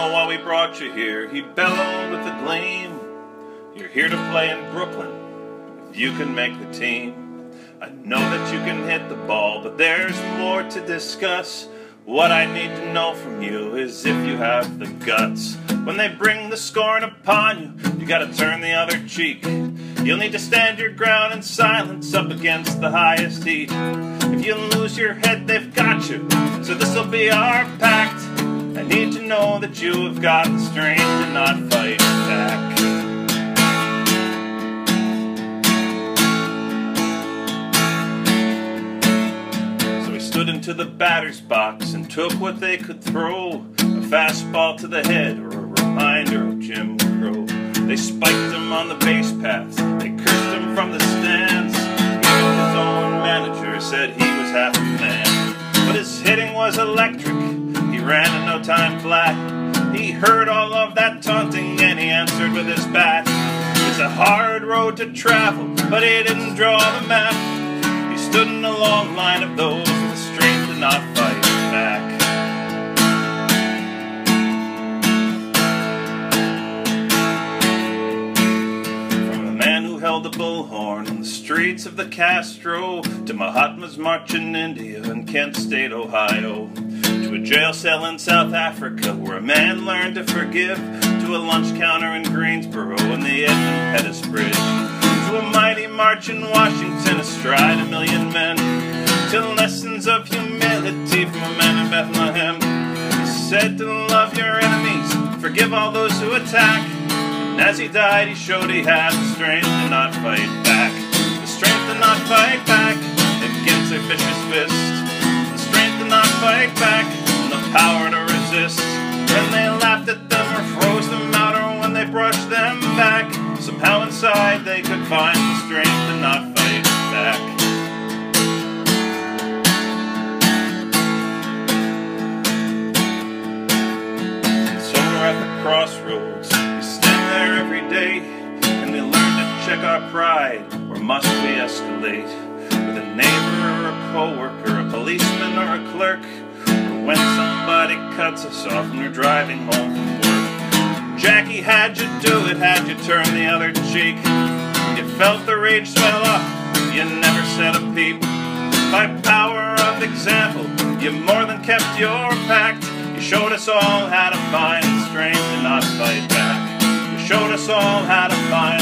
know why we brought you here, he bellowed with a gleam. You're here to play in Brooklyn, if you can make the team. I know that you can hit the ball, but there's more to discuss. What I need to know from you is if you have the guts. When they bring the scorn upon you, you gotta turn the other cheek. You'll need to stand your ground in silence up against the highest heat. If you lose your head, they've got you, so this'll be our pact. I need to know that you have got the strength to not fight back. So we stood into the batter's box and took what they could throw. A fastball to the head or a reminder of Jim Crow. They spiked him on the base paths, they cursed him from the stands. Even his own manager said he was half a man. But his hitting was electric, he ran in no time flat. He heard all of that taunting and he answered with his bat. It's a hard road to travel, but he didn't draw the map. He stood in a long line of those with the strength to not fight back. Held the bullhorn in the streets of the Castro, to Mahatma's March in India and Kent State, Ohio, to a jail cell in South Africa where a man learned to forgive, to a lunch counter in Greensboro and the Edmund Pettus Bridge, to a mighty march in Washington astride 1,000,000 men, to lessons of humility from a man in Bethlehem. He said to love your enemies, forgive all those who attack. And as he died, he showed he had the strength to not fight back. The strength to not fight back against their vicious fist. The strength to not fight back and the power to resist. When they laughed at them or froze them out or when they brushed them back, somehow inside they could find the strength to not fight back. And so we're at the crossroads. Every day, and we learn to check our pride, or must we escalate with a neighbor or a co-worker, a policeman or a clerk, or when somebody cuts us off when we're driving home from work. Jackie, had you do it, had you turn the other cheek, you felt the rage swell up, you never said a peep. By power of example, you more than kept your pact. You showed us all how to find the strength to not fight back. Showed us all how to find